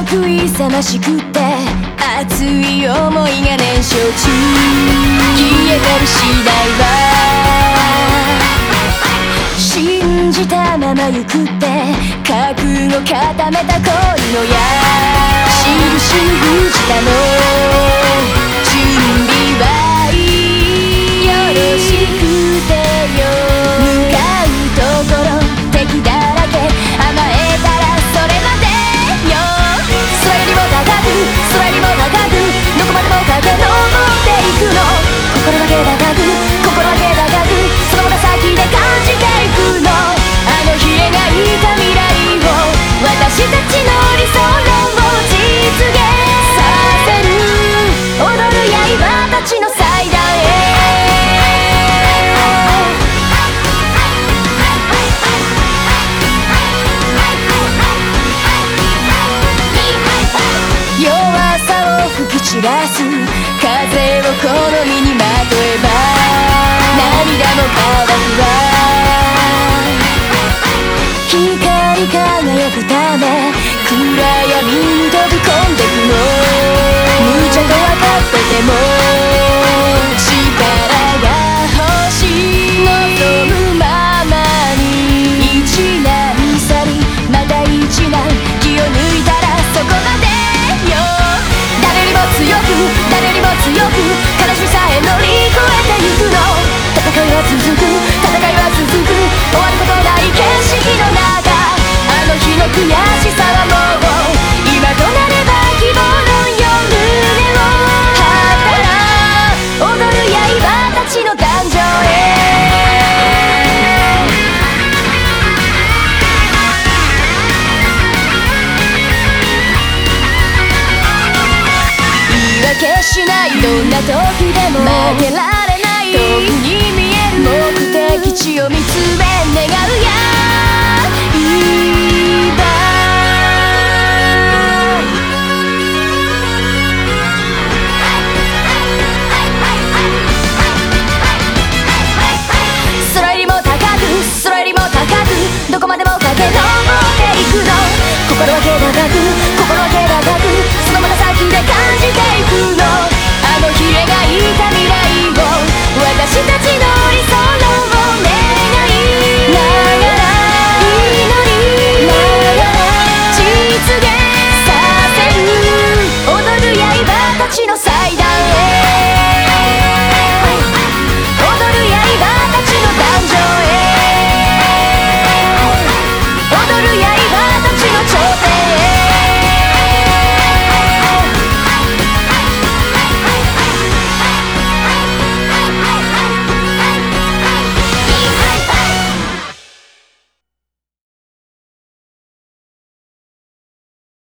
得意さましくて熱い想いが燃焼中、消えたりしないわ、信じたまま行くって覚悟固めた恋の矢、印に封じたの準備はいい、よろしくてよ、向かうところ敵だらけ、甘えたらそれまでよ、空よりも高く空よりも高く、どこまでも駆け上っていくの、心だけ高く心だけ高く、その先で感じていくの、あの日描いた未来を私たちの理想論を実現させる、踊る刃たちの祭壇へ。弱さを吹き散らす風を好みにまとえば涙も乾くわ、光り輝くため暗闇に飛び込んでくの、無茶と分かってても力が欲しい、望むままに一難去りまた一難、気を抜いたらそこまでよ、誰にも強く誰にも強く悲しみさえ乗り越えてゆくの、戦いは続く戦いは続く、終わることない景色の中、あの日の悔しさはもう今となれば希望のよ胸を張ったら踊る刃たちの誕生へ。言い訳しないどんな時でも負けられない遠くに見える目的地を見つめ願うや